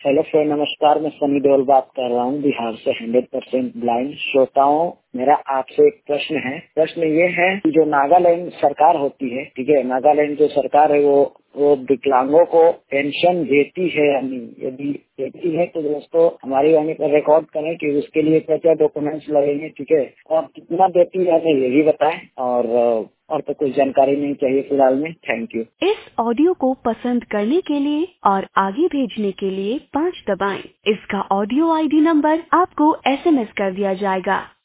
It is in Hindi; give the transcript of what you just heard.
हेलो सर, नमस्कार। मैं सनी देओल बात कर रहा हूँ, बिहार से 100% ब्लाइंड श्रोताओं। मेरा आपसे एक प्रश्न है। प्रश्न ये है कि जो नागालैंड सरकार होती है, ठीक है, नागालैंड जो सरकार है वो विकलांगों को पेंशन देती है या नहीं? यदि देती है तो दोस्तों हमारी वाणी पर रिकॉर्ड करें कि उसके लिए क्या क्या डॉक्यूमेंट्स लगेंगे, ठीक है, और कितना देती है नहीं ये भी बताएं। और तो कुछ जानकारी नहीं चाहिए फिलहाल में। Thank you. इस ऑडियो को पसंद करने के लिए और आगे भेजने के लिए 5 दबाएं। इसका ऑडियो आईडी नंबर आपको SMS कर दिया जाएगा।